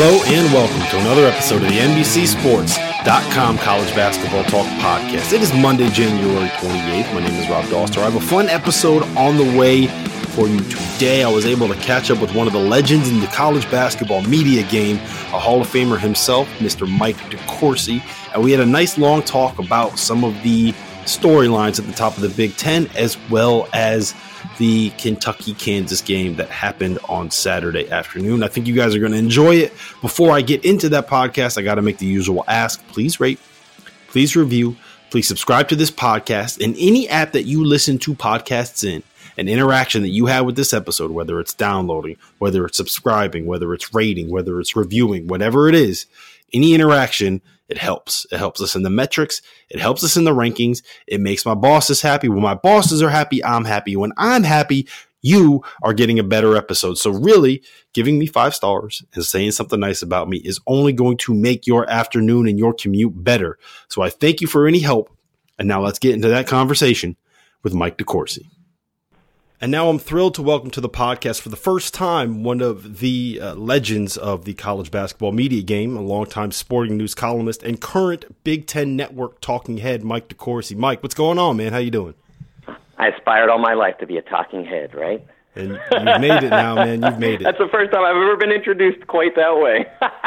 Hello and welcome to another episode of the NBCSports.com College Basketball Talk Podcast. It is Monday, January 28th. My name is Rob Doster. I have a fun episode on the way for you today. I was able to catch up with one of the legends in the college basketball media game, a Hall of Famer himself, Mr. Mike DeCourcy, and we had a nice long talk about some of the storylines at the top of the Big Ten, as well as the Kentucky-Kansas game that happened on Saturday afternoon. I think you guys are going to enjoy it. Before I get into that podcast, I got to make the usual ask. Please rate, please review, please subscribe to this podcast in any app that you listen to podcasts in. An interaction that you have with this episode, whether it's downloading, whether it's subscribing, whether it's rating, whether it's reviewing, whatever it is, any interaction, it helps. It helps us in the metrics. It helps us in the rankings. It makes my bosses happy. When my bosses are happy, I'm happy. When I'm happy, you are getting a better episode. So really, giving me 5 stars and saying something nice about me is only going to make your afternoon and your commute better. So I thank you for any help. And now let's get into that conversation with Mike DeCourcy. And now I'm thrilled to welcome to the podcast for the first time one of the legends of the college basketball media game, a longtime sporting news columnist and current Big Ten Network talking head, Mike DeCourcy. Mike, what's going on, man? How you doing? I aspired all my life to be a talking head, right? And you've made it now, man. You've made it. That's the first time I've ever been introduced quite that way.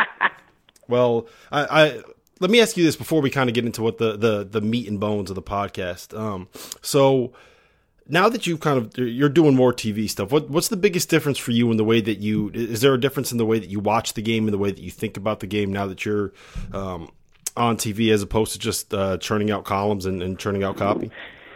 Well, I let me ask you this before we kind of get into what the meat and bones of the podcast. So now that you're doing more TV stuff, what's the biggest difference for you in the way that is there a difference in the way that you watch the game and the way that you think about the game now that you're on TV as opposed to just churning out columns and churning out copy?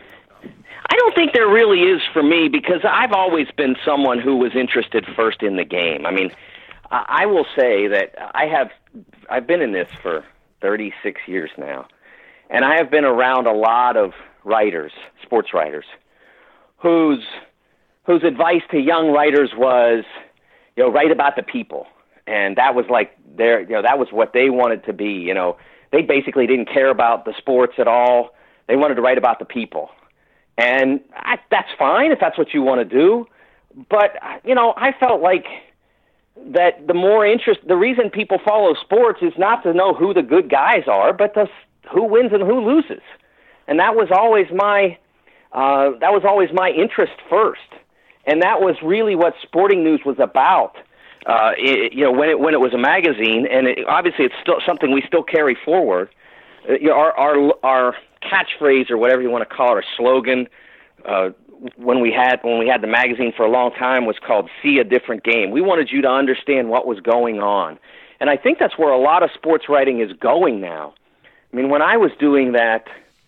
I don't think there really is for me, because I've always been someone who was interested first in the game. I mean, I will say that I've been in this for 36 years now, and I have been around a lot of writers, sports writers, whose advice to young writers was, write about the people. And that was like that was what they wanted to be. They basically didn't care about the sports at all. They wanted to write about the people. And that's fine if that's what you want to do. But, I felt like that the reason people follow sports is not to know who the good guys are, but who wins and who loses. And that was always my interest first, and that was really what sporting news was about. When it was a magazine, and obviously it's still something we still carry forward. Our catchphrase, or whatever you want to call it, our slogan, when we had the magazine for a long time, was called "See a Different Game." We wanted you to understand what was going on, and I think that's where a lot of sports writing is going now. I mean, when I was doing that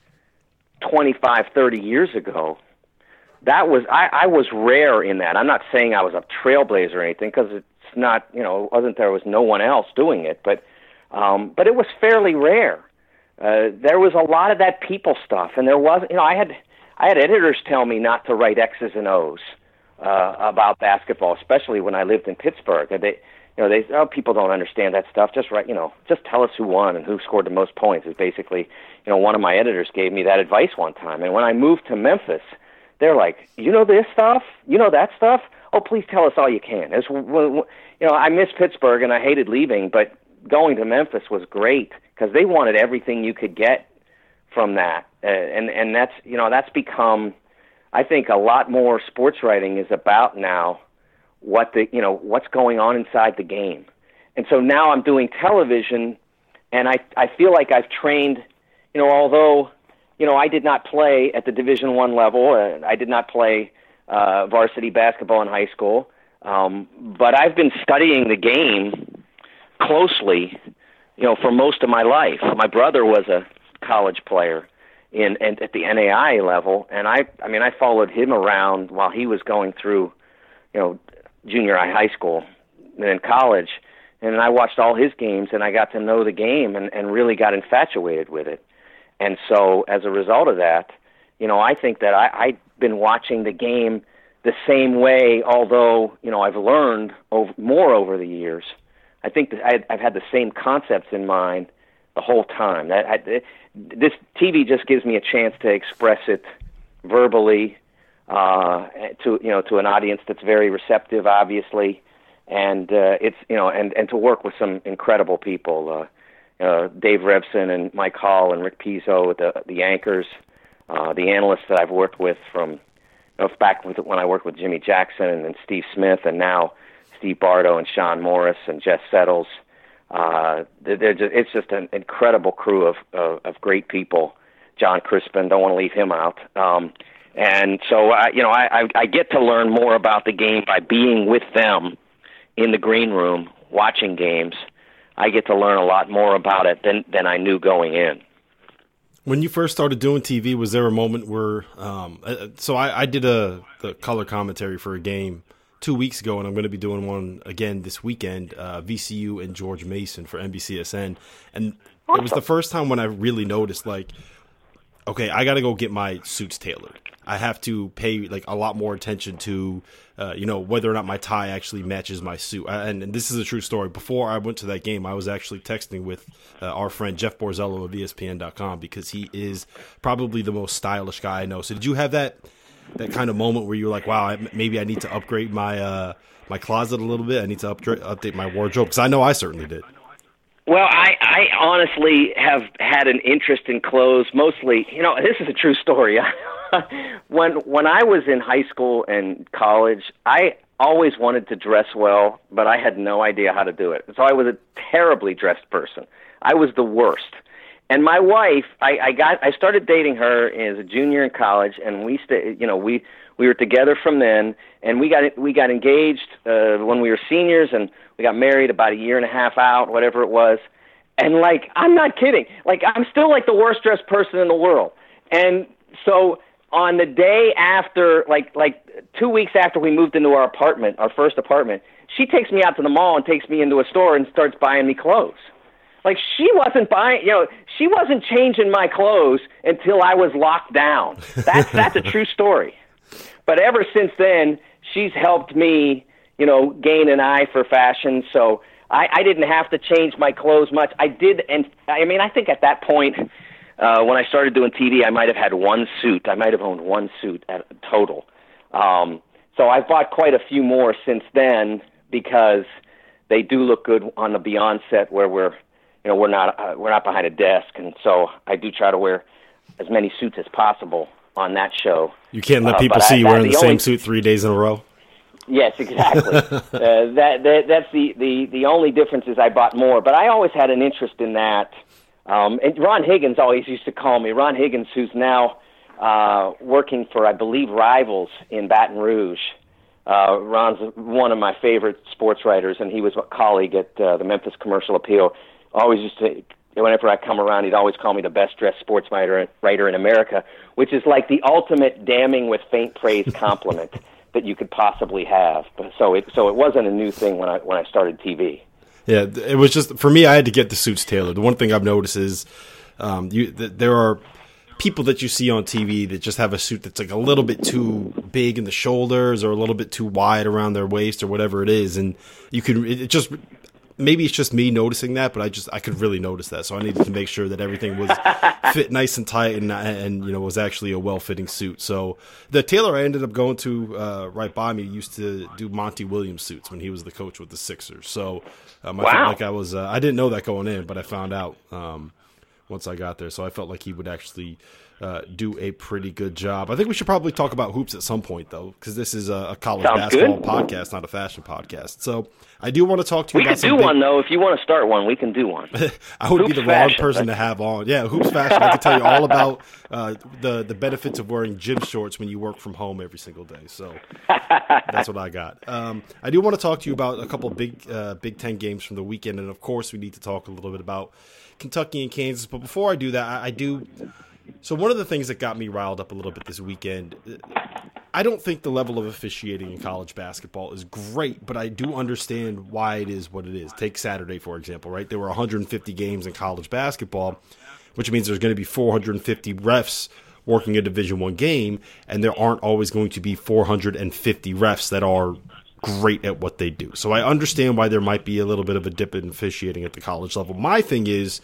25, 30 years ago, I was rare in that. I'm not saying I was a trailblazer or anything, because it's not, there was no one else doing it, but it was fairly rare. There was a lot of that people stuff, and there was, I had editors tell me not to write X's and O's about basketball, especially when I lived in Pittsburgh. People don't understand that stuff. Just write, just tell us who won and who scored the most points. Is basically, one of my editors gave me that advice one time. And when I moved to Memphis, they're like, this stuff? That stuff? Oh, please tell us all you can. I miss Pittsburgh and I hated leaving, but going to Memphis was great because they wanted everything you could get from that. And that's become, I think, a lot more sports writing is about now what's going on inside the game. And so now I'm doing television, and I feel like I've trained, although, I did not play at the Division I level, I did not play varsity basketball in high school, but I've been studying the game closely, for most of my life. My brother was a college player at the NAIA level, and I followed him around while he was going through, junior high school, and then college, and I watched all his games, and I got to know the game and really got infatuated with it. And so as a result of that, I think that I've been watching the game the same way, although, I've learned more over the years. I think that I've had the same concepts in mind the whole time. This TV just gives me a chance to express it verbally, to an audience that's very receptive, obviously, and it's and to work with some incredible people, Dave Revson and Mike Hall and Rick Pizzo, the anchors, the analysts that I've worked with from back when I worked with Jimmy Jackson and Steve Smith, and now Steve Bardo and Sean Morris and Jess Settles. It's just an incredible crew of great people. John Crispin, don't want to leave him out. And so I get to learn more about the game by being with them in the green room, watching games. I get to learn a lot more about it than I knew going in. When you first started doing TV, was there a moment where so I did the color commentary for a game 2 weeks ago, and I'm going to be doing one again this weekend, VCU and George Mason for NBCSN. And It was the first time when I really noticed, like, okay, I got to go get my suits tailored. I have to pay like a lot more attention to, whether or not my tie actually matches my suit. And this is a true story. Before I went to that game, I was actually texting with our friend Jeff Borzello of ESPN.com because he is probably the most stylish guy I know. So did you have that kind of moment where you're like, wow, maybe I need to upgrade my my closet a little bit? I need to update my wardrobe? Because I know I certainly did. Well, I honestly have had an interest in clothes. Mostly, this is a true story. When I was in high school and college, I always wanted to dress well, but I had no idea how to do it. So I was a terribly dressed person. I was the worst. And my wife, I started dating her as a junior in college, and we were together from then, and we got engaged when we were seniors, and we got married about a year and a half out, whatever it was. And I'm not kidding. I'm still like the worst dressed person in the world. And so on the day after, like 2 weeks after we moved into our apartment, our first apartment, she takes me out to the mall and takes me into a store and starts buying me clothes. She wasn't buying, she wasn't changing my clothes until I was locked down. That's a true story. But ever since then, she's helped me, gain an eye for fashion. So I didn't have to change my clothes much. I did, and I think at that point, when I started doing TV, I might have had one suit. I might have owned one suit at total. So I've bought quite a few more since then because they do look good on the Beyond set where we're not behind a desk, and so I do try to wear as many suits as possible on that show. You can't let people see you wearing the same suit 3 days in a row. Yes, exactly. That's the only difference is I bought more, but I always had an interest in that. And Ron Higgins always used to call me. Ron Higgins, who's now working for, I believe, Rivals in Baton Rouge. Ron's one of my favorite sports writers, and he was a colleague at the Memphis Commercial Appeal. Always used to, whenever I come around, he'd always call me the best-dressed sports writer in America, which is like the ultimate damning with faint praise compliment that you could possibly have. So it wasn't a new thing when I started TV. Yeah, it was just, for me, I had to get the suits tailored. The one thing I've noticed is there are people that you see on TV that just have a suit that's like a little bit too big in the shoulders or a little bit too wide around their waist or whatever it is. And maybe it's just me noticing that, but I could really notice that. So I needed to make sure that everything was fit nice and tight and was actually a well-fitting suit. So the tailor I ended up going to right by me used to do Monty Williams suits when he was the coach with the Sixers. So I felt like I was I didn't know that going in, but I found out once I got there. So I felt like he would actually do a pretty good job. I think we should probably talk about hoops at some point, though, because this is a college basketball podcast, not a fashion podcast. So I do want to talk to you about something. We can do one, though. If you want to start one, we can do one. I would be the wrong person to have on. Yeah, hoops fashion. I can tell you all about the benefits of wearing gym shorts when you work from home every single day. So that's what I got. I do want to talk to you about a couple Big Ten games from the weekend, and of course we need to talk a little bit about Kentucky and Kansas. But before I do that, So one of the things that got me riled up a little bit this weekend, I don't think the level of officiating in college basketball is great, but I do understand why it is what it is. Take Saturday, for example, right? There were 150 games in college basketball, which means there's going to be 450 refs working a Division I game, and there aren't always going to be 450 refs that are great at what they do. So I understand why there might be a little bit of a dip in officiating at the college level. My thing is,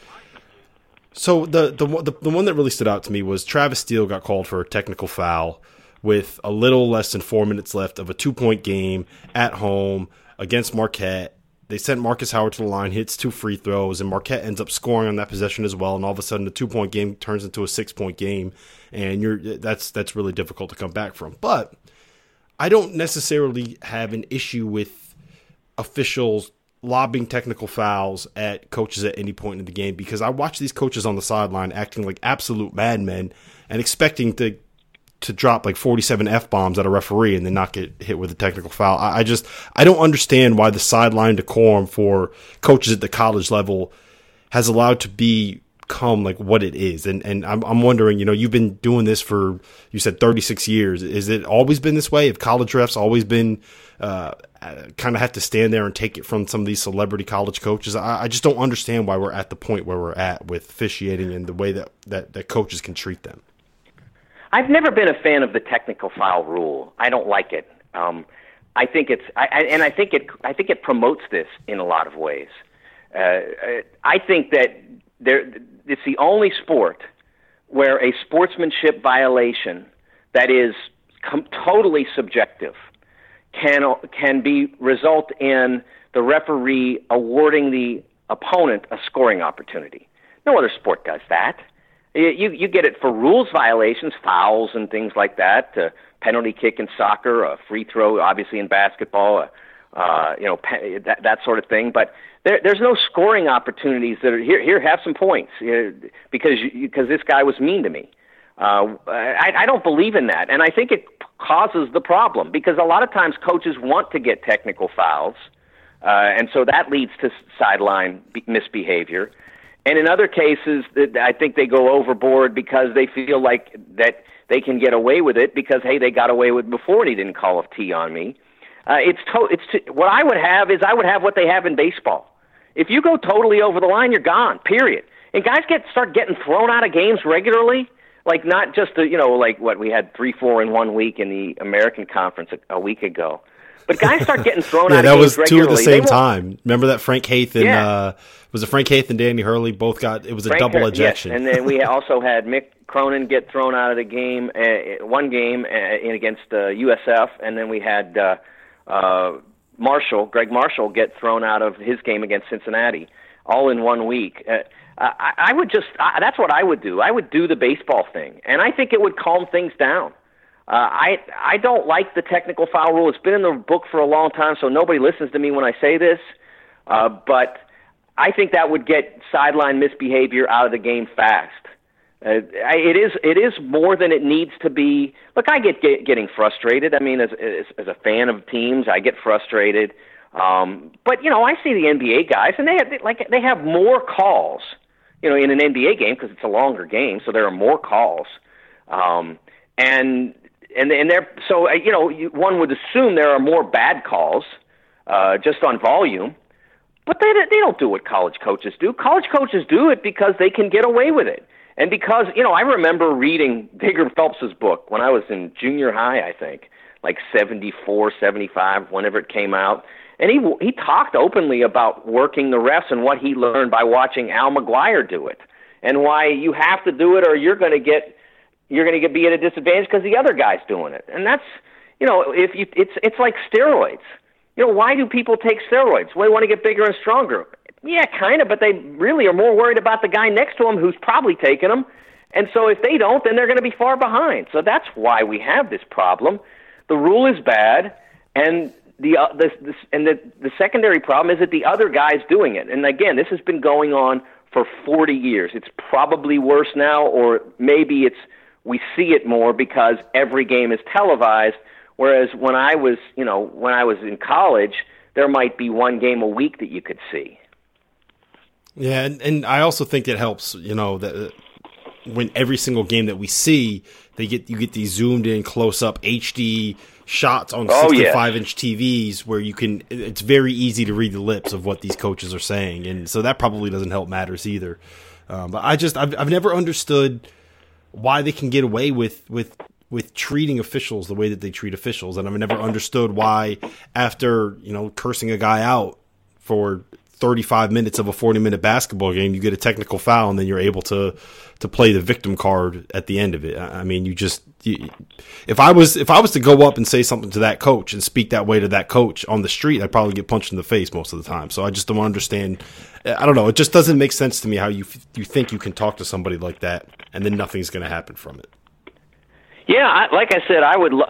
so the one that really stood out to me was Travis Steele got called for a technical foul with a little less than 4 minutes left of a 2-point game at home. against Marquette. They sent Marcus Howard to the line, hits 2 free throws, and Marquette ends up scoring on that possession as well. And all of a sudden, the 2-point game turns into a 6-point game, and that's really difficult to come back from. But I don't necessarily have an issue with officials lobbing technical fouls at coaches at any point in the game, because I watch these coaches on the sideline acting like absolute madmen and expecting to drop like 47 F-bombs at a referee and then not get hit with a technical foul. I don't understand why the sideline decorum for coaches at the college level has allowed to become like what it is. And I'm wondering, you've been doing this for, you said 36 years. Is it always been this way? Have college refs always been kind of have to stand there and take it from some of these celebrity college coaches? I just don't understand why we're at the point where we're at with officiating and the way that coaches can treat them. I've never been a fan of the technical foul rule. I don't like it. I think it promotes this in a lot of ways. I think that it's the only sport where a sportsmanship violation that is totally subjective can result in the referee awarding the opponent a scoring opportunity. No other sport does that. You get it for rules violations, fouls and things like that, penalty kick in soccer, a free throw, obviously in basketball, that sort of thing. But there's no scoring opportunities that are here. Have some points because this guy was mean to me. I don't believe in that, and I think it causes the problem because a lot of times coaches want to get technical fouls, and so that leads to sideline misbehavior. And in other cases, I think they go overboard because they feel like that they can get away with it because, hey, they got away with it before and he didn't call a T on me. What I would have what they have in baseball. If you go totally over the line, you're gone, period. And guys start getting thrown out of games regularly, like not just, like what we had 3-4 in 1 week in the American Conference a week ago. But guys start getting thrown out of games regularly. Yeah, that was 2 at the same time. Remember that Frank Haith and was it Frank Haith and Danny Hurley both got? It was a double ejection. Yes. And then we also had Mick Cronin get thrown out of the game, one game against USF, and then we had Greg Marshall, get thrown out of his game against Cincinnati, all in 1 week. I would that's what I would do. I would do the baseball thing, and I think it would calm things down. I don't like the technical foul rule. It's been in the book for a long time, so nobody listens to me when I say this. But I think that would get sideline misbehavior out of the game fast. It is more than it needs to be. Look, I get getting frustrated. I mean, as a fan of teams, I get frustrated. But I see the NBA guys, and they have more calls. In an NBA game because it's a longer game, so there are more calls. And they're so one would assume there are more bad calls just on volume, but they don't do what college coaches do. College coaches do it because they can get away with it, and because I remember reading Digger Phelps's book when I was in junior high, I think, like 74, 75, whenever it came out, and he talked openly about working the refs and what he learned by watching Al McGuire do it, and why you have to do it or you're going to be at a disadvantage because the other guy's doing it. And that's, it's like steroids. Why do people take steroids? Well, they want to get bigger and stronger. Yeah, kind of, but they really are more worried about the guy next to them who's probably taking them. And so if they don't, then they're going to be far behind. So that's why we have this problem. The rule is bad, and the secondary problem is that the other guy's doing it. And again, this has been going on for 40 years. It's probably worse now, or maybe we see it more because every game is televised, whereas when I was in college, there might be one game a week that you could see. Yeah, and I also think it helps, that when every single game that we see, you get these zoomed in, close up HD shots on 65-inch TVs where it's very easy to read the lips of what these coaches are saying, and so that probably doesn't help matters either. But I've never understood why they can get away with treating officials the way that they treat officials. And I've never understood why after, cursing a guy out for 35 minutes of a 40-minute basketball game, you get a technical foul, and then you're able to play the victim card at the end of it. I mean, if I was to go up and say something to that coach and speak that way to that coach on the street, I'd probably get punched in the face most of the time. So I just don't understand. I don't know. It just doesn't make sense to me how you think you can talk to somebody like that and then nothing's going to happen from it. Yeah, like I said,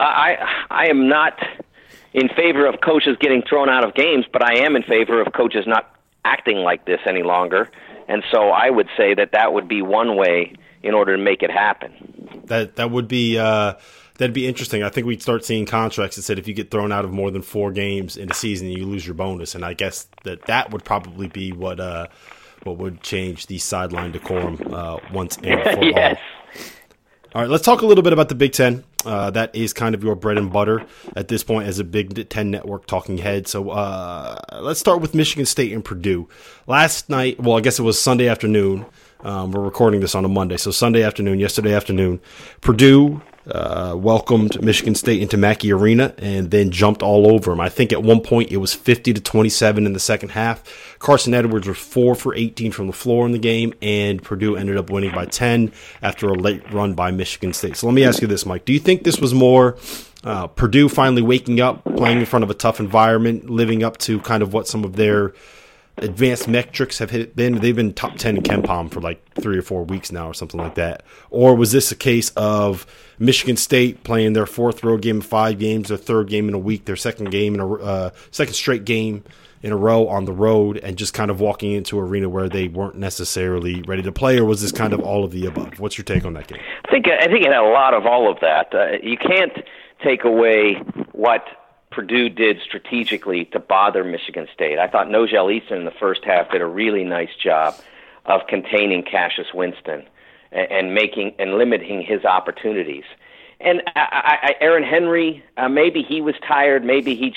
I am not in favor of coaches getting thrown out of games, but I am in favor of coaches not acting like this any longer. And so I would say that would be one way in order to make it happen. That would be that'd be interesting. I think we'd start seeing contracts that said if you get thrown out of more than 4 games in a season, you lose your bonus. And I guess that would probably be what would change the sideline decorum once and for yes. All right, let's talk a little bit about the Big Ten. That is kind of your bread and butter at this point as a Big Ten network talking head. So let's start with Michigan State and Purdue. Last night, well, I guess it was Sunday afternoon. We're recording this on a Monday, so yesterday afternoon, Purdue welcomed Michigan State into Mackey Arena and then jumped all over them. I think at one point it was 50-27 in the second half. Carson Edwards was 4 for 18 from the floor in the game, and Purdue ended up winning by 10 after a late run by Michigan State. So let me ask you this, Mike. Do you think this was more Purdue finally waking up, playing in front of a tough environment, living up to kind of what some of their advanced metrics have been? They've been top 10 in KenPom for like 3 or 4 weeks now or something like that. Or was this a case of Michigan State playing their 4th road game in 5 games, their 3rd game in a week, their second straight game in a row on the road, and just kind of walking into an arena where they weren't necessarily ready to play? Or was this kind of all of the above? What's your take on that game? I think it had a lot of all of that. You can't take away what Purdue did strategically to bother Michigan State. I thought Nojel Easton in the first half did a really nice job of containing Cassius Winston and limiting his opportunities. And Aaron Henry, maybe he was tired, maybe he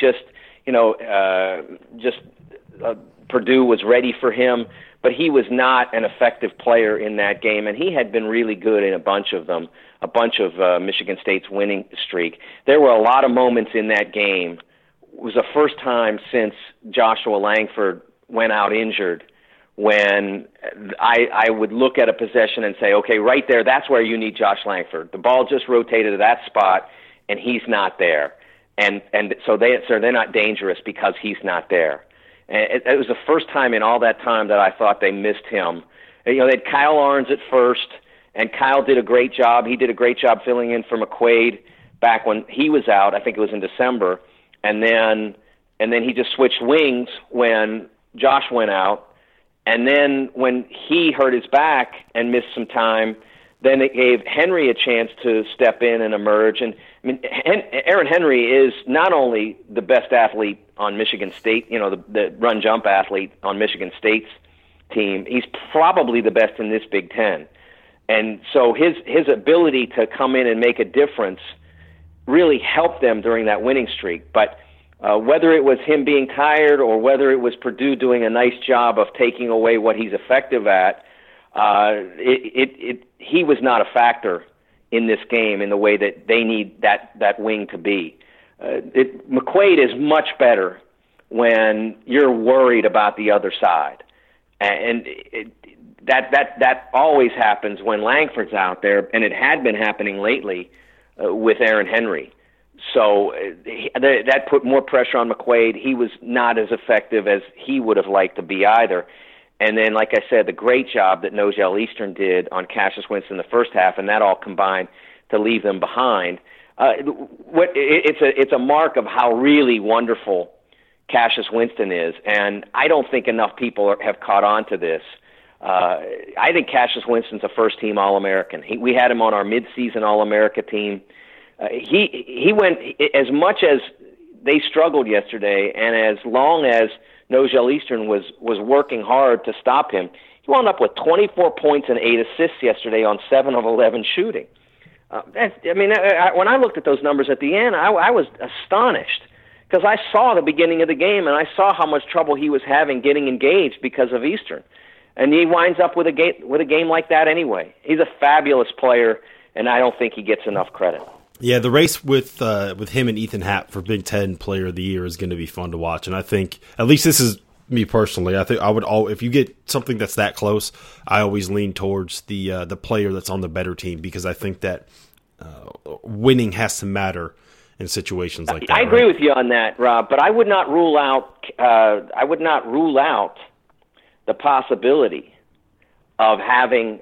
Purdue was ready for him, but he was not an effective player in that game, and he had been really good in a bunch of Michigan State's winning streak. There were a lot of moments in that game. It was the first time since Joshua Langford went out injured when I would look at a possession and say, okay, right there, that's where you need Josh Langford. The ball just rotated to that spot, and he's not there. And so they're not dangerous because he's not there. And it was the first time in all that time that I thought they missed him. They had Kyle Arns at first, and Kyle did a great job. He did a great job filling in for McQuaid back when he was out. I think it was in December. And then he just switched wings when Josh went out. And then when he hurt his back and missed some time, then it gave Henry a chance to step in and emerge. And I mean, Aaron Henry is not only the best athlete on Michigan State, the run-jump athlete on Michigan State's team, he's probably the best in this Big Ten. And so his ability to come in and make a difference really helped them during that winning streak. But whether it was him being tired or whether it was Purdue doing a nice job of taking away what he's effective at, he was not a factor in this game in the way that they need that wing to be. McQuaid is much better when you're worried about the other side, and that always happens when Langford's out there, and it had been happening lately with Aaron Henry. So that put more pressure on McQuaid. He was not as effective as he would have liked to be either. And then, like I said, the great job that Nojel Easton did on Cassius Winston in the first half, and that all combined to leave them behind. It's a mark of how really wonderful Cassius Winston is, and I don't think enough people have caught on to this. I think Cassius Winston's a first-team All-American. We had him on our mid-season All-America team. He went, as much as they struggled yesterday, and as long as Nojel Easton was working hard to stop him, he wound up with 24 points and 8 assists yesterday on 7 of 11 shooting. When I looked at those numbers at the end, I was astonished because I saw the beginning of the game and I saw how much trouble he was having getting engaged because of Eastern. And he winds up with a game like that anyway. He's a fabulous player, and I don't think he gets enough credit. Yeah, the race with him and Ethan Happ for Big Ten Player of the Year is going to be fun to watch, and I think at least this is me personally. I think I would if you get something that's that close, I always lean towards the player that's on the better team, because I think that winning has to matter in situations like that. I agree with you on that, Rob, but I would not rule out the possibility of having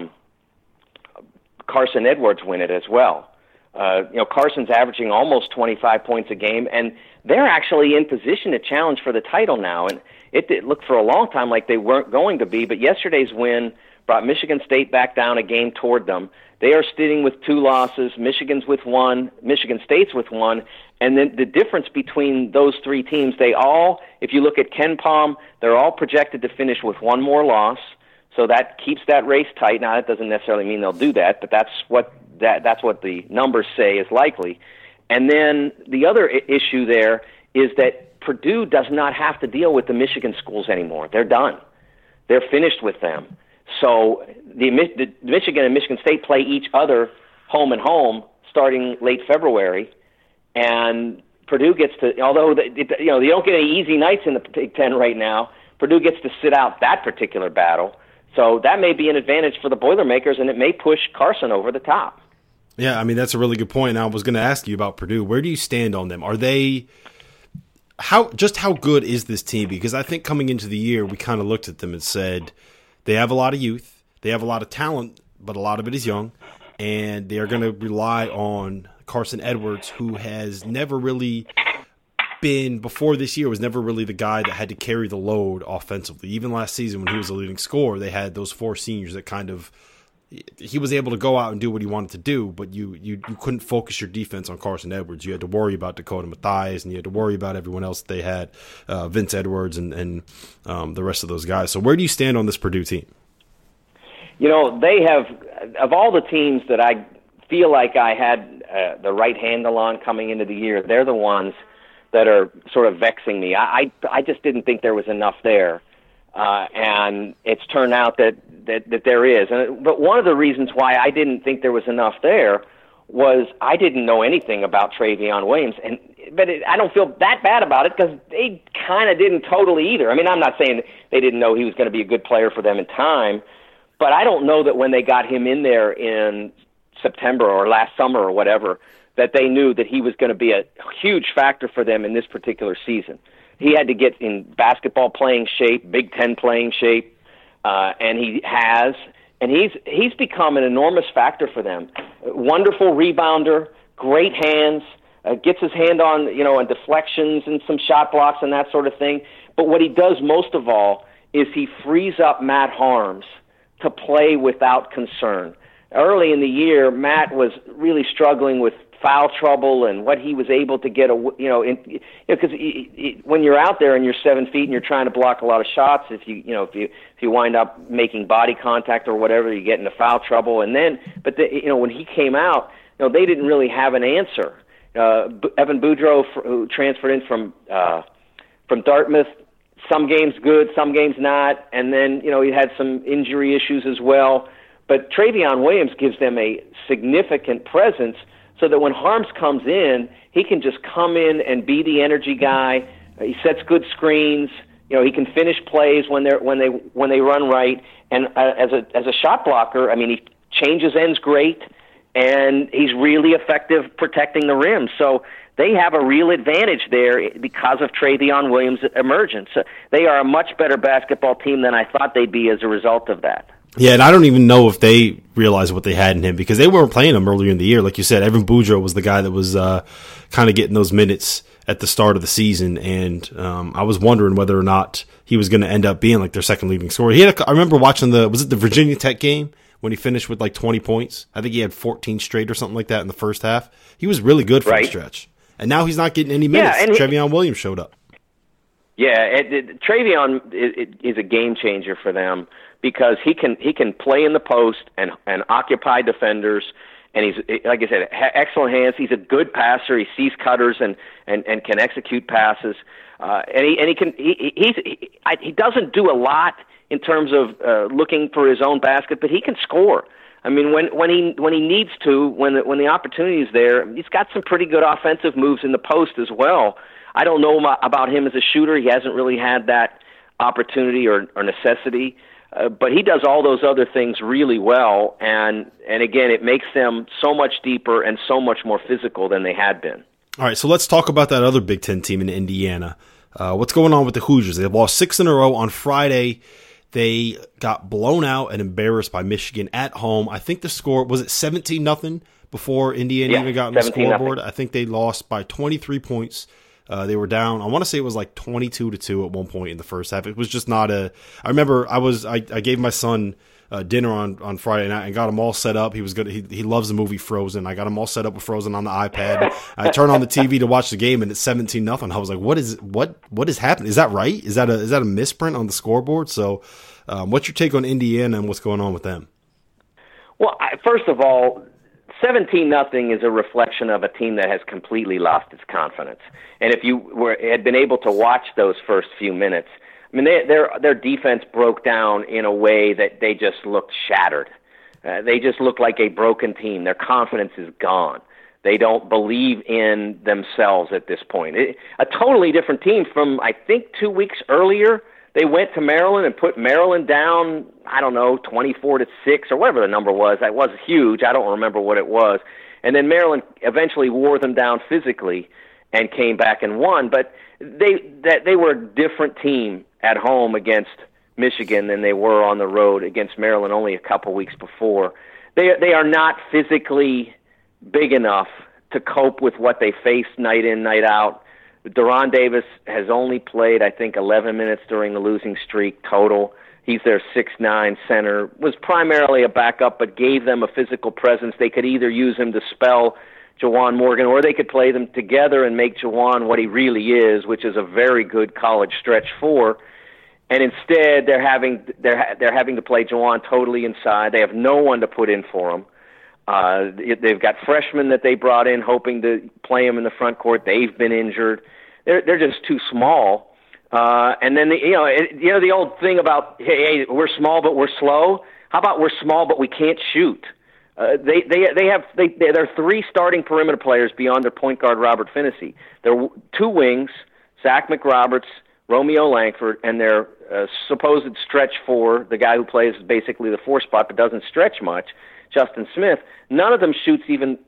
Carson Edwards win it as well. Carson's averaging almost 25 points a game, and they're actually in position to challenge for the title now. And it looked for a long time like they weren't going to be, but yesterday's win brought Michigan State back down a game toward them. They are sitting with 2 losses. Michigan's with 1. Michigan State's with 1. And then the difference between those 3 teams, if you look at KenPom, they're all projected to finish with 1 more loss. So that keeps that race tight. Now, that doesn't necessarily mean they'll do that, but that's what the numbers say is likely. And then the other issue there is that Purdue does not have to deal with the Michigan schools anymore. They're done. They're finished with them. So the Michigan and Michigan State play each other home and home starting late February, and Purdue gets to, although they don't get any easy nights in the Big Ten right now, Purdue gets to sit out that particular battle. So that may be an advantage for the Boilermakers, and it may push Carson over the top. Yeah, I mean, that's a really good point. And I was going to ask you about Purdue. Where do you stand on them? Are they how good is this team? Because I think coming into the year, we kind of looked at them and said they have a lot of youth, they have a lot of talent, but a lot of it is young, and they are going to rely on Carson Edwards, who has never really been, before this year, was never really the guy that had to carry the load offensively. Even last season when he was a leading scorer, they had those 4 seniors that kind of, he was able to go out and do what he wanted to do, but you couldn't focus your defense on Carson Edwards. You had to worry about Dakota Mathias, and you had to worry about everyone else they had, Vince Edwards and the rest of those guys. So where do you stand on this Purdue team? They have, of all the teams that I feel like I had the right handle on coming into the year, they're the ones that are sort of vexing me. I just didn't think there was enough there. And it's turned out that there is. But one of the reasons why I didn't think there was enough there was I didn't know anything about Travion Williams. But I don't feel that bad about it because they kind of didn't totally either. I mean, I'm not saying they didn't know he was going to be a good player for them in time, but I don't know that when they got him in there in September or last summer or whatever, that they knew that he was going to be a huge factor for them in this particular season. He had to get in basketball playing shape, Big Ten playing shape, and he has. And he's become an enormous factor for them. Wonderful rebounder, great hands, gets his hand on, on deflections and some shot blocks and that sort of thing. But what he does most of all is he frees up Matt Haarms to play without concern. Early in the year, Matt was really struggling with foul trouble and what he was able to get, because when you're out there and you're 7 feet and you're trying to block a lot of shots, if you wind up making body contact or whatever, you get into foul trouble. And then, when he came out, they didn't really have an answer. Evan Boudreau, who transferred in from Dartmouth, some games good, some games not, and then he had some injury issues as well. But Travion Williams gives them a significant presence, so that when Haarms comes in, he can just come in and be the energy guy. He sets good screens. He can finish plays when they run right. And as a shot blocker, I mean, he changes ends great, and he's really effective protecting the rim. So they have a real advantage there because of Travion Williams' emergence. They are a much better basketball team than I thought they'd be as a result of that. Yeah, and I don't even know if they realized what they had in him because they weren't playing him earlier in the year. Like you said, Evan Boudreau was the guy that was kind of getting those minutes at the start of the season, and I was wondering whether or not he was going to end up being like their second leading scorer. I remember watching the Virginia Tech game when he finished with like 20 points. I think he had 14 straight or something like that in the first half. He was really good for a stretch, and now he's not getting any minutes. Yeah, Travion Williams showed up. Yeah, Travion is a game changer for them because he can play in the post and occupy defenders, and he's, like I said, excellent hands. He's a good passer. He sees cutters and can execute passes. He doesn't do a lot in terms of looking for his own basket, but he can score. I mean, when he needs to, when the opportunity is there, he's got some pretty good offensive moves in the post as well. I don't know about him as a shooter. He hasn't really had that opportunity or necessity. But he does all those other things really well, and again, it makes them so much deeper and so much more physical than they had been. All right, so let's talk about that other Big Ten team in Indiana. What's going on with the Hoosiers? They've lost 6 in a row. On Friday, they got blown out and embarrassed by Michigan at home. I think the score, was it 17-0 before Indiana even got on the scoreboard? I think they lost by 23 points. They were down. I want to say it was like 22-2 at one point in the first half. It was just not a. I remember I gave my son dinner on Friday night and got him all set up. He was good. He loves the movie Frozen. I got him all set up with Frozen on the iPad. I turned on the TV to watch the game and it's 17-0. I was like, what is happening? Is that right? Is that a misprint on the scoreboard? So, what's your take on Indiana and what's going on with them? Well, first of all, 17-0 is a reflection of a team that has completely lost its confidence. And if you had been able to watch those first few minutes, I mean, their defense broke down in a way that they just looked shattered. They just looked like a broken team. Their confidence is gone. They don't believe in themselves at this point. A totally different team from, I think, 2 weeks earlier. They went to Maryland and put Maryland down, 24-6 or whatever the number was. That was huge. I don't remember what it was. And then Maryland eventually wore them down physically and came back and won. But they were a different team at home against Michigan than they were on the road against Maryland only a couple weeks before. They are not physically big enough to cope with what they face night in, night out. Deron Davis has only played, I think, 11 minutes during the losing streak total. He's their 6'9" center, was primarily a backup, but gave them a physical presence. They could either use him to spell Juwan Morgan, or they could play them together and make Juwan what he really is, which is a very good college stretch four. And instead, they're having to play Juwan totally inside. They have no one to put in for him. They've got freshmen that they brought in, hoping to play him in the front court. They've been injured. They're just too small. And then the old thing about hey, we're small but we're slow. How about we're small but we can't shoot? They have three starting perimeter players beyond their point guard Robert Finney. They're two wings, Zach McRoberts, Romeo Langford, and their supposed stretch four, the guy who plays basically the four spot but doesn't stretch much, Justin Smith. None of them shoots even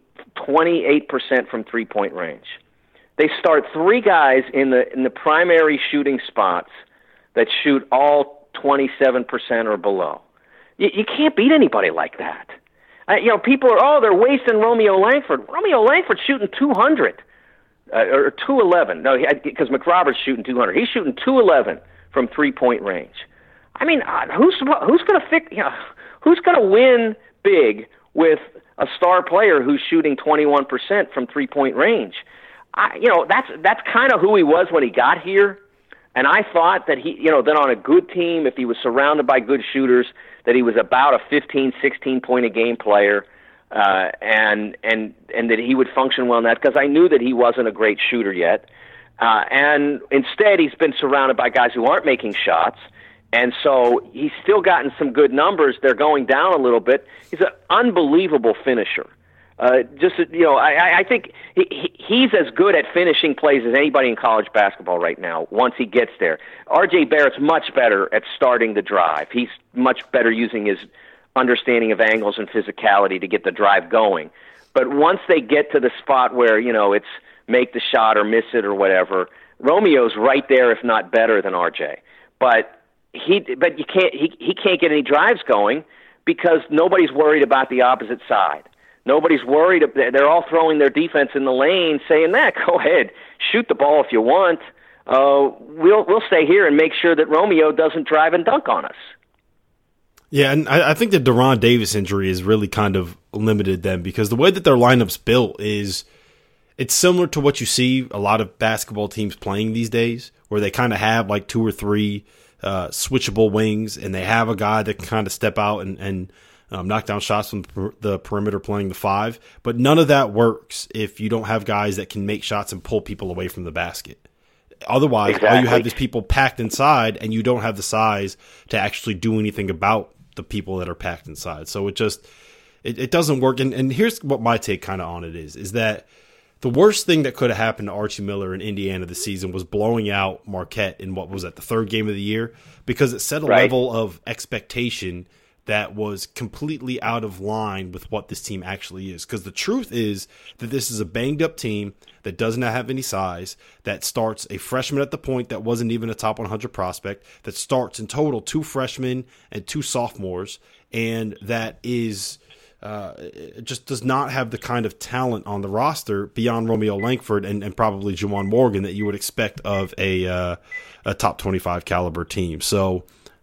28% from three-point range. They start three guys in the primary shooting spots that shoot all 27% or below. You can't beat anybody like that. People are, they're wasting Romeo Langford. Romeo Langford's shooting 200 or 211. No, because McRoberts shooting 200. He's shooting 211 from three-point range. I mean, who's going to who's going to win big with a star player who's shooting 21% from three-point range? That's kind of who he was when he got here. And I thought that that on a good team, if he was surrounded by good shooters, that he was about a 15, 16 point a game player, and that he would function well in that, because I knew that he wasn't a great shooter yet. And instead, he's been surrounded by guys who aren't making shots. And so he's still gotten some good numbers. They're going down a little bit. He's an unbelievable finisher. I think he's as good at finishing plays as anybody in college basketball right now once he gets there. R.J. Barrett's much better at starting the drive. He's much better using his understanding of angles and physicality to get the drive going. But once they get to the spot where, it's make the shot or miss it or whatever, Romeo's right there, if not better than R.J. But he can't get any drives going because nobody's worried about the opposite side. Nobody's worried. They're all throwing their defense in the lane, saying, go ahead, shoot the ball if you want. We'll stay here and make sure that Romeo doesn't drive and dunk on us. Yeah, and I think the Deron Davis injury has really kind of limited them, because the way that their lineup's built is it's similar to what you see a lot of basketball teams playing these days, where they kind of have like two or three switchable wings, and they have a guy that can kind of step out and knock down shots from the perimeter playing the five. But none of that works if you don't have guys that can make shots and pull people away from the basket. Otherwise, exactly. All you have is people packed inside, and you don't have the size to actually do anything about the people that are packed inside. So it doesn't work. And here's what my take kind of on it is that the worst thing that could have happened to Archie Miller in Indiana this season was blowing out Marquette in what was at the third game of the year, because it set a level of expectation that was completely out of line with what this team actually is. Because the truth is that this is a banged-up team that does not have any size, that starts a freshman at the point that wasn't even a top 100 prospect, that starts in total 2 freshmen and 2 sophomores, and that is just does not have the kind of talent on the roster beyond Romeo Langford and probably Juwan Morgan that you would expect of a top 25 caliber team. So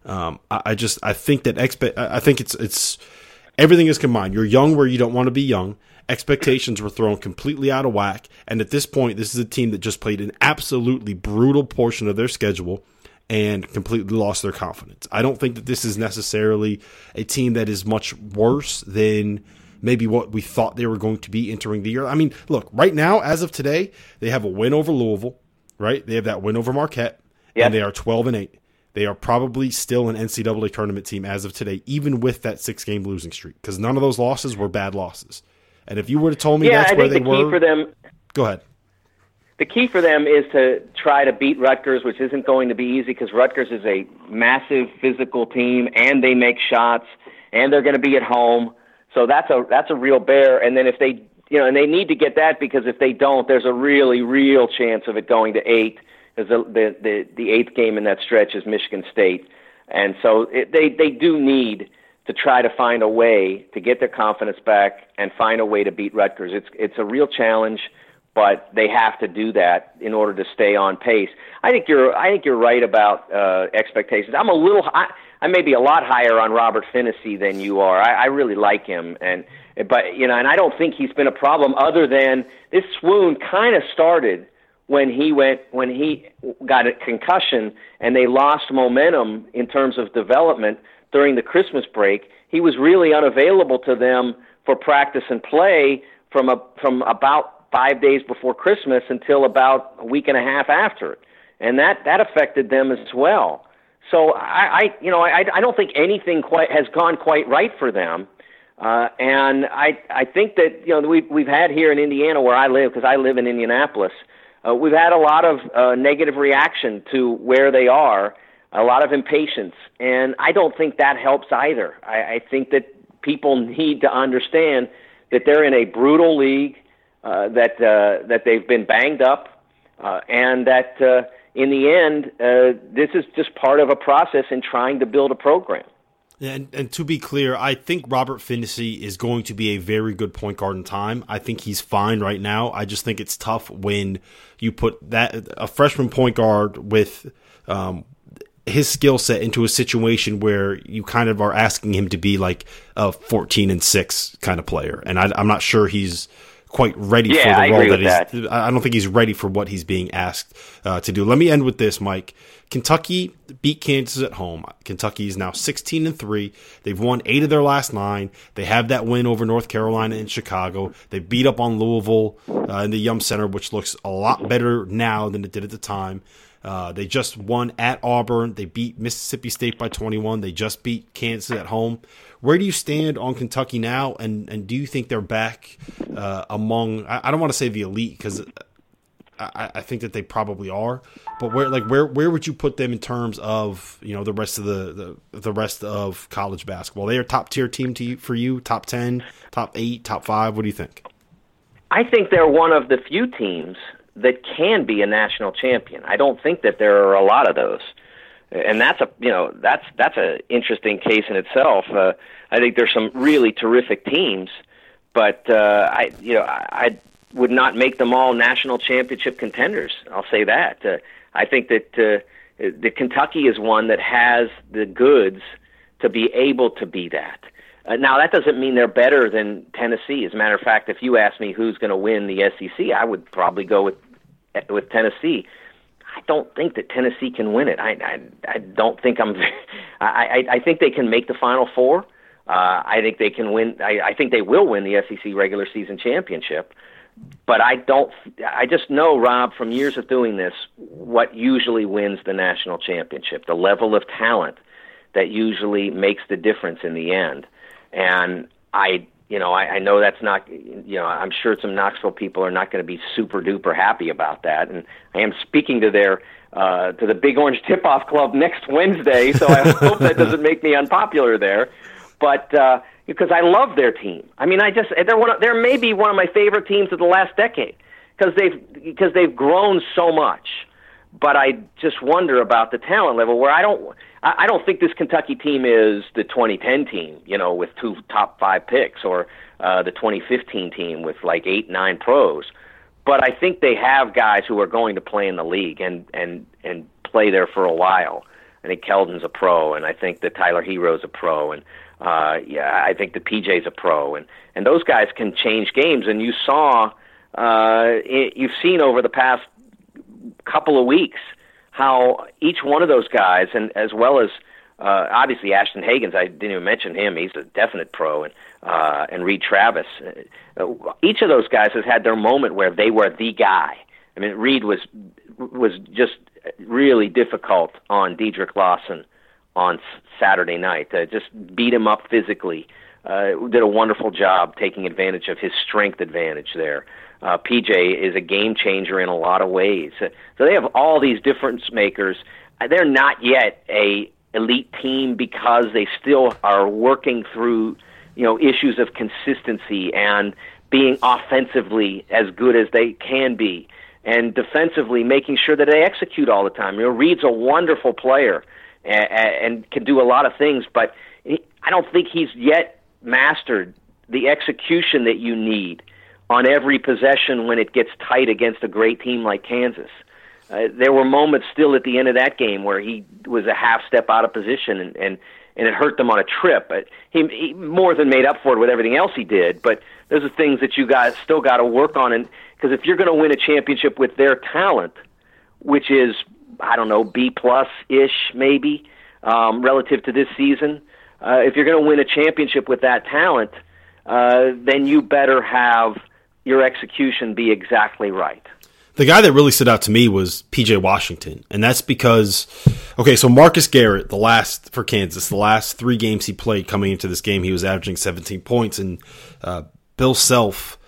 I think that I think it's everything is combined. You're young where you don't want to be young. Expectations were thrown completely out of whack, and at this point, this is a team that just played an absolutely brutal portion of their schedule and completely lost their confidence. I don't think that this is necessarily a team that is much worse than maybe what we thought they were going to be entering the year. I mean, look, right now, as of today, they have a win over Louisville, right? They have that win over Marquette, and they are 12-8. They are probably still an NCAA tournament team as of today, even with that 6-game losing streak, because none of those losses were bad losses. And if you would have told me that's where they were, key for them, go ahead. The key for them is to try to beat Rutgers, which isn't going to be easy because Rutgers is a massive physical team, and they make shots, and they're going to be at home. So that's a real bear. And then if they, and they need to get that, because if they don't, there's a really real chance of it going to 8. Because the 8th game in that stretch is Michigan State, and so they do need to try to find a way to get their confidence back and find a way to beat Rutgers. It's a real challenge, but they have to do that in order to stay on pace. I think you're right about expectations. I may be a lot higher on Robert Finney than you are. I really like him, and I don't think he's been a problem, other than this swoon kind of started when he got a concussion and they lost momentum in terms of development during the Christmas break. He was really unavailable to them for practice and play from about 5 days before Christmas until about a week and a half after it, and that affected them as well. So I don't think anything has gone quite right for them, and I think that we've had here in Indiana, where I live, because I live in Indianapolis. We've had a lot of negative reaction to where they are, a lot of impatience, and I don't think that helps either. I think that people need to understand that they're in a brutal league, that they've been banged up, and that in the end, this is just part of a process in trying to build a program. And to be clear, I think Robert Finney is going to be a very good point guard in time. I think he's fine right now. I just think it's tough when you put a freshman point guard with his skill set into a situation where you kind of are asking him to be like a 14-6 kind of player. And I'm not sure he's quite ready for the role that he's. I don't think he's ready for what he's being asked to do. Let me end with this, Mike. Kentucky beat Kansas at home. Kentucky is now 16-3. They've won 8 of their last 9. They have that win over North Carolina and Chicago. They beat up on Louisville in the Yum Center, which looks a lot better now than it did at the time. They just won at Auburn. They beat Mississippi State by 21. They just beat Kansas at home. Where do you stand on Kentucky now, and do you think they're back among – I don't want to say the elite, because I think that they probably are, but where would you put them in terms of the rest of the rest of college basketball? They are top tier team for you, top 10, top 8, top 5. What do you think? I think they're one of the few teams that can be a national champion. I don't think that there are a lot of those, and that's an interesting case in itself. I think there's some really terrific teams, but I would not make them all national championship contenders. I'll say that. I think that the Kentucky is one that has the goods to be able to be that. Now, that doesn't mean they're better than Tennessee. As a matter of fact, if you ask me who's going to win the SEC, I would probably go with Tennessee. I don't think that Tennessee can win it. I don't think I think they can make the Final Four. I think they can win. I think they will win the SEC regular season championship. But I just know, Rob, from years of doing this, what usually wins the national championship, the level of talent that usually makes the difference in the end. And I I know that's not, I'm sure some Knoxville people are not going to be super duper happy about that. And I am speaking to to the Big Orange Tip-Off Club next Wednesday, so I hope that doesn't make me unpopular there. But because I love their team. I mean, they're maybe one of my favorite teams of the last decade because they've grown so much. But I just wonder about the talent level where I don't think this Kentucky team is the 2010 team, with 2 top 5 picks, or the 2015 team with like 8-9 pros. But I think they have guys who are going to play in the league and play there for a while. I think Keldon's a pro, and I think that Tyler Hero's a pro, and I think the PJ's a pro, and those guys can change games. And you've seen over the past couple of weeks how each one of those guys, and as well as obviously Ashton Hagans, I didn't even mention him, he's a definite pro, and Reed Travis, each of those guys has had their moment where they were the guy. I mean, Reed was just really difficult on Dedrick Lawson on Saturday night. Just beat him up physically. Did a wonderful job taking advantage of his strength advantage there. PJ is a game changer in a lot of ways. So they have all these difference makers. They're not yet a elite team because they still are working through, issues of consistency and being offensively as good as they can be, and defensively making sure that they execute all the time. Reed's a wonderful player and can do a lot of things, but I don't think he's yet mastered the execution that you need on every possession when it gets tight against a great team like Kansas. There were moments still at the end of that game where he was a half step out of position and it hurt them on a trip. But he more than made up for it with everything else he did. But those are things that you guys still got to work on. And because if you're going to win a championship with their talent, which is, B+-ish maybe, relative to this season, if you're going to win a championship with that talent, then you better have your execution be exactly right. The guy that really stood out to me was P.J. Washington, and that's because, so Marcus Garrett, for Kansas, the last 3 games he played coming into this game, he was averaging 17 points, and Bill Self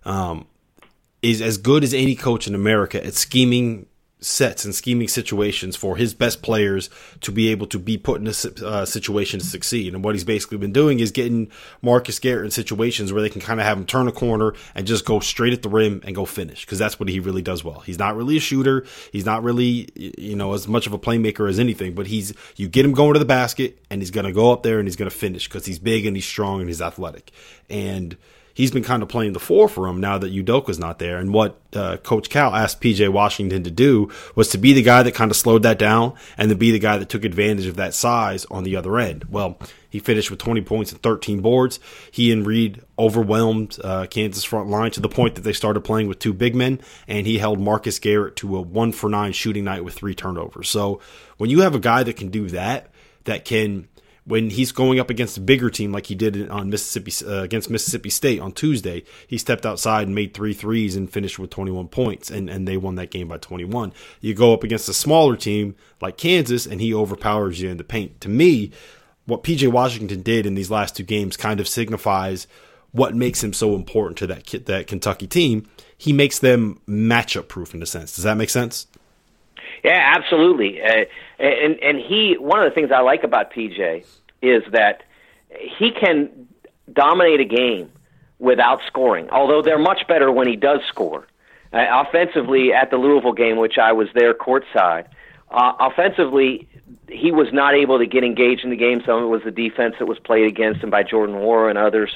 is as good as any coach in America at scheming sets and scheming situations for his best players to be able to be put in a situation to succeed. And what he's basically been doing is getting Marcus Garrett in situations where they can kind of have him turn a corner and just go straight at the rim and go finish, because that's what he really does well. He's not really a shooter. He's not really, as much of a playmaker as anything, but you get him going to the basket and he's going to go up there and he's going to finish because he's big and he's strong and he's athletic. And he's been kind of playing the 4 for him now that Udoka's not there. And what Coach Cal asked P.J. Washington to do was to be the guy that kind of slowed that down and to be the guy that took advantage of that size on the other end. Well, he finished with 20 points and 13 boards. He and Reed overwhelmed Kansas front line to the point that they started playing with 2 big men, and he held Marcus Garrett to a 1-for-9 shooting night with 3 turnovers. So when you have a guy that can do that can – when he's going up against a bigger team like he did on against Mississippi State on Tuesday, he stepped outside and made 3 threes and finished with 21 points, and they won that game by 21. You go up against a smaller team like Kansas, and he overpowers you in the paint. To me, what P.J. Washington did in these last 2 games kind of signifies what makes him so important to that Kentucky team. He makes them matchup proof in a sense. Does that make sense? Yeah, absolutely. And one of the things I like about PJ is that he can dominate a game without scoring, although they're much better when he does score. Offensively, at the Louisville game, which I was there courtside, offensively, he was not able to get engaged in the game. Some of it was the defense that was played against him by Jordan Nwora and others,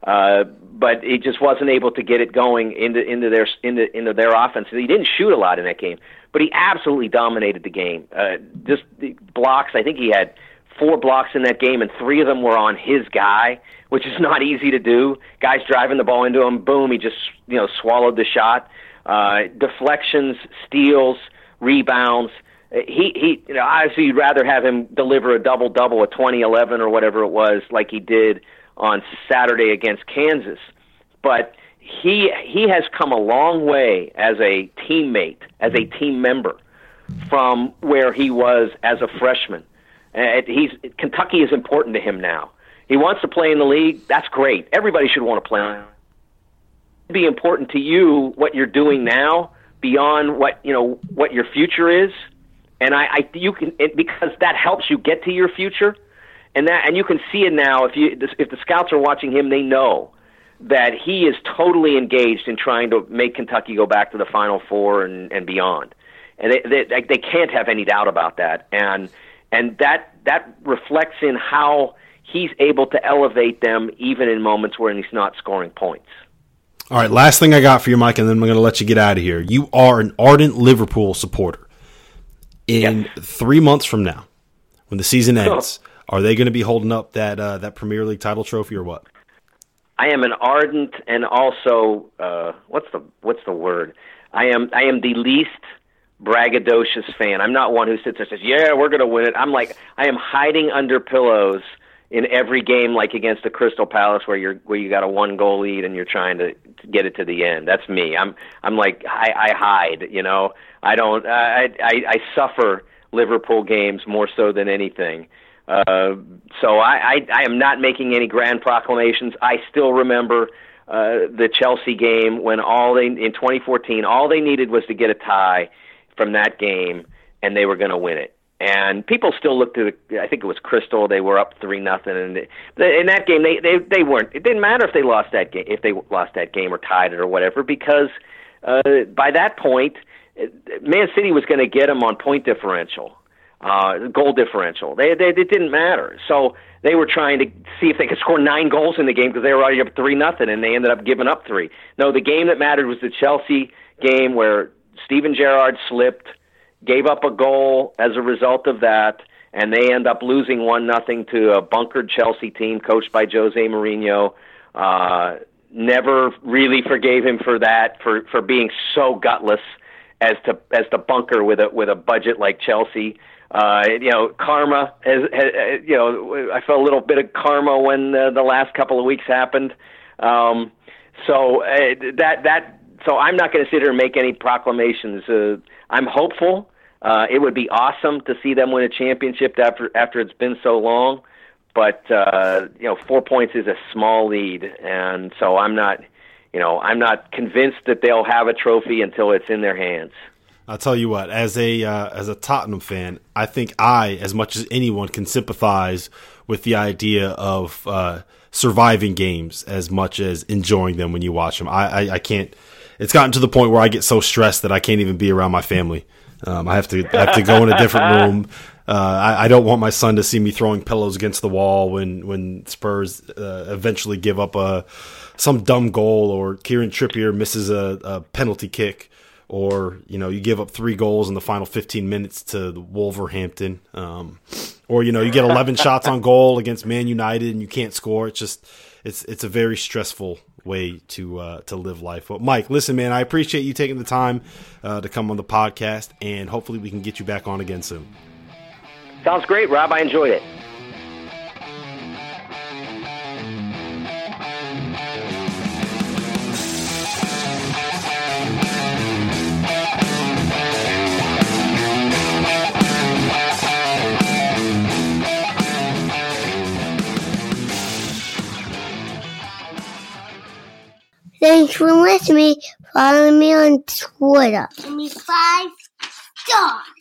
but he just wasn't able to get it going into their offense. He didn't shoot a lot in that game, but he absolutely dominated the game. Just the blocks, I think he had 4 blocks in that game, and 3 of them were on his guy, which is not easy to do. Guys driving the ball into him, boom, he just swallowed the shot. Deflections, steals, rebounds. He obviously you'd rather have him deliver a double-double, a 20-11 or whatever it was, like he did on Saturday against Kansas. But he has come a long way as a teammate, as a team member, from where he was as a freshman. Kentucky is important to him now. He wants to play in the league. That's great. Everybody should want to play. It'd be important to you what you're doing now beyond what your future is, and you can because that helps you get to your future, and you can see it now. If the scouts are watching him, they know that he is totally engaged in trying to make Kentucky go back to the Final Four and beyond, and they can't have any doubt about that, and that reflects in how he's able to elevate them even in moments where he's not scoring points. All right, last thing I got for you, Mike, and then I'm going to let you get out of here. You are an ardent Liverpool supporter. In 3 months from now, when the season ends, are they going to be holding up that Premier League title trophy or what? I am an ardent and also what's the word? I am the least braggadocious fan. I'm not one who sits there and says, "Yeah, we're going to win it." I am hiding under pillows in every game, like against the Crystal Palace, where you got a 1-goal lead and you're trying to get it to the end. That's me. I'm like I hide. I don't. I suffer Liverpool games more so than anything. So I am not making any grand proclamations. I still remember the Chelsea game when in 2014 all they needed was to get a tie from that game and they were going to win it. And people still looked to I think it was Crystal. They were up 3-0, and in that game they weren't. It didn't matter if they lost that game or tied it or whatever, because by that point, Man City was going to get them on point differential, goal differential. It didn't matter. So they were trying to see if they could score 9 goals in the game because they were already up 3-0, and they ended up giving up 3. No, the game that mattered was the Chelsea game where Steven Gerrard slipped, gave up a goal as a result of that, and they end up losing 1-0 to a bunkered Chelsea team coached by Jose Mourinho. Never really forgave him for that, for being so gutless as to bunker with a budget like Chelsea. Karma. I felt a little bit of karma when the last couple of weeks happened. So I'm not going to sit here and make any proclamations. I'm hopeful. It would be awesome to see them win a championship after it's been so long, but 4 points is a small lead, and so I'm not convinced that they'll have a trophy until it's in their hands. I'll tell you what, as a Tottenham fan, I think as much as anyone, can sympathize with the idea of surviving games as much as enjoying them when you watch them. I can't. It's gotten to the point where I get so stressed that I can't even be around my family. I have to go in a different room. I don't want my son to see me throwing pillows against the wall when Spurs eventually give up some dumb goal, or Kieran Trippier misses a penalty kick, or you give up 3 goals in the final 15 minutes to Wolverhampton, or you get 11 shots on goal against Man United and you can't score. It's a very stressful way to live life. But Mike, listen, man, I appreciate you taking the time to come on the podcast, and hopefully we can get you back on again soon. Sounds great, Rob. I enjoyed it. Thanks for listening. Follow me on Twitter. Give me 5 stars.